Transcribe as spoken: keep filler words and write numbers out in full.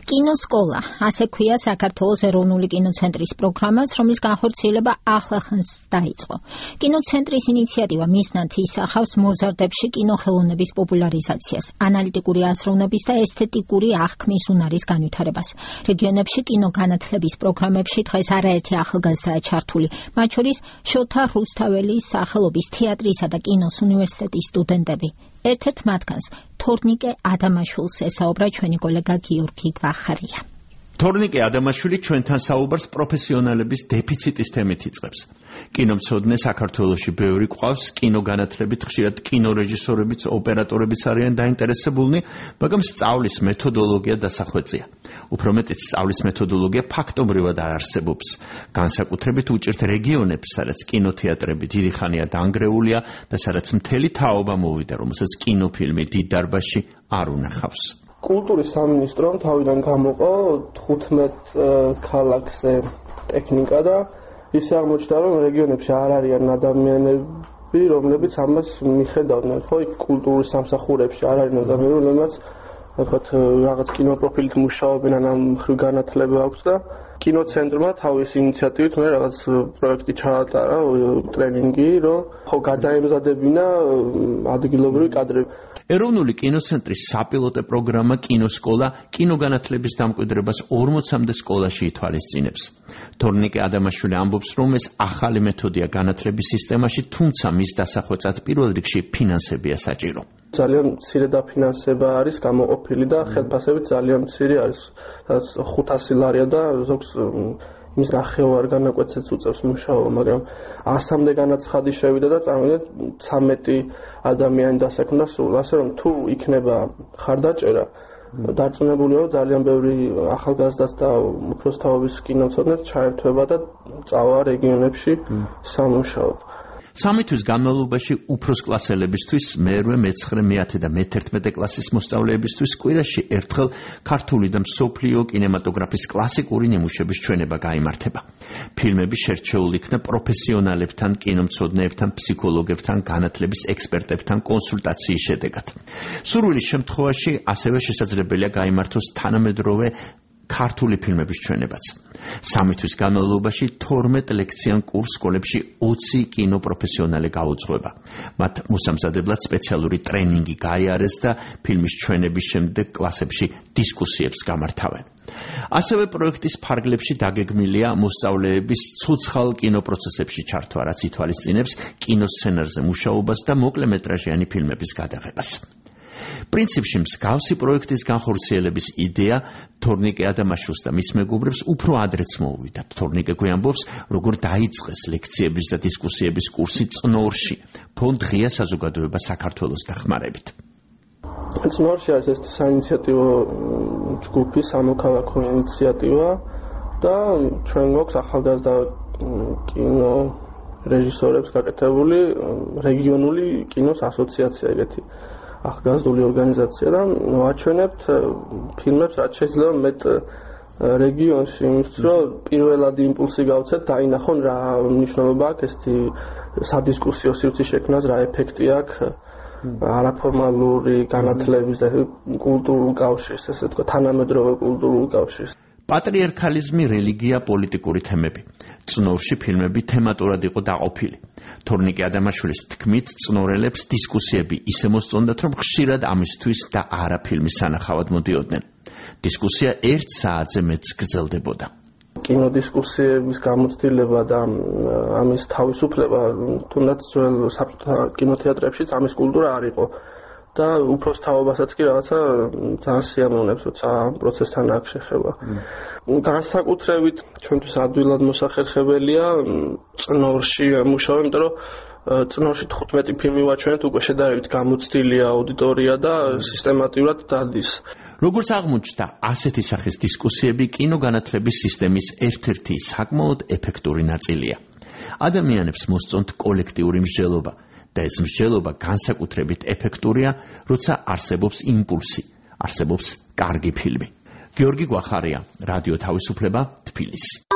კინოსკოლა, ასე ქვია საქართველოს ეროვნული კინოცენტრის პროგრამას, რომლის განხორციელება ახლახანს დაიწყო. კინოცენტრის ინიციატივა მიზნად ისახავს მოზარდებში კინოხელოვნების პოპულარიზაციას, ანალიტიკური აზროვნების და ესთეტიკური აღქმის უნარის განვითარებას. რეგიონებში კინოგანათლების პროგრამებში დღეს არაერთი ახალგაზრდაა ჩართული, მათ შორის შოთა რუსთაველის სახელობის თეატრისა და კინოს უნივერსიტეტის სტუდენტები. ერთ-ერთ მათგანს თორნიკე ადამაშვილს ესაუბრა ჩვენი კოლეგა გიორგი გვახარია. თორნიკე ადამაშვილი ჩვენთან საუბარს პროფესიონალების დეფიციტის თემით იწყებს. კინომცოდნე საქართველოში ბევრი ყავს, კინოგანათლებით ხშირად კინორეჟისორებიც, ოპერატორებიც არიან დაინტერესებულნი, მაგრამ სწავლის მეთოდოლოგია დასახვეწია. უფრო მეტიც სწავლის მეთოდოლოგია ფაქტობრივად არ არსებობს. განსაკუთრებით უჭირთ რეგიონებს, სადაც კინოთეატრები დიდი ხანია დანგრეულია და სადაც მთელი თაობა მოვიდა, რომელსაც კინოფილმი დიდ დარბაზში არ უნახავს. კულტურის სამინისტრომ თავიდან გამოყო თხუთმეტ ქალაქზე ტექნიკა და ისე აღმოჩნდა, რომ რეგიონებში არ არიან ადამიანები, რომლებიც ამას მიხედავდნენ. ხო, იქ კულტურის სამსახურებში არ არიან ადამიანები, რომლებიც ვთქვათ, რაღაც კინოპროფილით მუშაობენ, ან ამ მხრივ განათლება აქვს და კინოცენტრმა თავის ინიციატივით მე რაღაც პროექტი ჩაატარა, ტრენინგი, რომ ხო გადაემზადებინა ადგილობრივი კადრები. ეროვნული კინოცენტრის საპილოტო პროგრამა კინოსკოლა კინოგანათლების დამკვიდრებას ორმოცამდე სკოლაში ითვალისწინებს. თორნიკე ადამაშვილი ამბობს, რომ ეს ახალი მეთოდია განათლების სისტემაში, თუმცა მის დასახვეწად პირველ რიგში ფინანსებია საჭირო. ძალიან მცირე დაფინანსება არის გამოყოფილი და ხელფასებით ძალიან მცირე არის. სადაც ხუთასი ლარია და ზოგს იმის ნახევარ განაკვეთსაც უწევს მუშაობა, მაგრამ ასამდე განაცხადი შევიდა და წარმოვიდგინეთ ცამეტი ადამიანი დასაქმდა სულ, ასე რომ თუ იქნება ხარდაჭერა, დარწმუნებულია, რომ ძალიან ბევრი ახალგაზრდას და უფროს თაობის კინოცოდნეს ჩაერთვება და წავა რეგიონებში სამუშაოდ. სამი თვის განმავლობაში უფროს კლასელებისთვის, მერვე, მეცხრე, მეათე და მეთერთმეტე კლასის მოსწავლეებისთვის კვირაში ერთხელ ქართული და მსოფლიო კინემატოგრაფის კლასიკური ნიმუშების ჩვენება გაიმართება. ფილმები შერჩეული იქნა პროფესიონალებთან, კინომცოდნეებთან, ფსიქოლოგებთან, განათლების ექსპერტებთან კონსულტაციის შედეგად. სურვილის შემთხვევაში ასევე შესაძლებელია გაიმართოს თანამედროვე ქართული ფილმების ჩვენებაც. სამი თვის განმავლობაში თორმეტ ლექციან კურს სკოლებში ოცი კინოპროფესიონალი გაუძღვება. მათ მოსამზადებლად სპეციალური ტრენინგი გაიარეს და ფილმის ჩვენების შემდეგ კლასებში დისკუსიებს გამართავენ. ასევე პროექტის ფარგლებში დაგეგმილია მოსწავლეების ცოცხალ კინოპროცესებში ჩართვა, რაც ითვალისწინებს კინოსცენარზე მუშაობას და მოკლემეტრაჟიანი ფილმების გადაღებას. პრინციპში მსგავსი პროექტის განხორციელების იდეა თორნიკე ადამაშვილს და მის მეგობრებს უფრო ადრეც მოუვიდათ. თორნიკე გვიამბობს, როგორ დაიწყეს ლექციების და დისკუსიების კურსი წნორში, ფონდ ღია საზოგადოება საქართველოს დახმარებით. წნორში არის ეს საინიციატივო ჯგუფი, სამოქალაქო ინიციატივა და ჩვენ გვაქვს ახალგაზრდა კინო რეჟისორებს გაკეთებული რეგიონული კინოს ასოციაცია ეგეთი. ახალგაზრდული ორგანიზაცია და ვაჩვენებთ ფილმებს, რაც შეიძლება მეტ რეგიონში, იმის რომ პირველად იმპულსი გავცეთ, დაინახონ რა მნიშვნელობა აქვს ესეთი სადისკუსიო სივრცე შექმნას, რა ეფექტი აქვს არაფორმალური განათლების და კულტურულ კავშირს, ესე ვთქვათ, თანამედროვე კულტურულ კავშირს. პატრიარქალიზმი, რელიგია, პოლიტიკური თემები. წნორში ფილმები თემატურად იყო დაყოფილი. თორნიკე ადამაშვილის თქმით, წნორელებს დისკუსიები ისე მოსწონდათ, რომ ხშირად ამისთვის და არა ფილმის სანახავად მოდიოდნენ. დისკუსია ერთ საათზე მეც გრძელდებოდა. კინოდისკუსიების გამოცდილება და ამის თავისუფლება, თუნდაც საბჭოთა კინოთეატრებშიც ამის კულტურა არ იყო. და უფროს თაობასაც კი რაღაცა ძალიან სიამოვნებს, როცა ამ პროცესთან აქ შეხება. განსაკუთრებით ჩვენთვის ადვილად მოსახერხებელია წნორში მუშაობა, იმიტომ რომ წნორში თხუთმეტი ფილმი ვაჩვენეთ, უკვე შედარებით გამოცდილია აუდიტორია და სისტემატურად დადის. როგორც აღმოჩნდა, ასეთი სახის დისკუსიები კინოგანათლების სისტემის ერთ-ერთი საკმაოდ ეფექტური ნაწილია. ადამიანებს მოსწონთ კოლექტიური მსჯელობა. და ეს მსჯელობა განსაკუთრებით ეფექტურია, როცა არსებობს იმპულსი, არსებობს კარგი ფილმი. გიორგი გვახარია, რადიო თავისუფლება, თბილისი.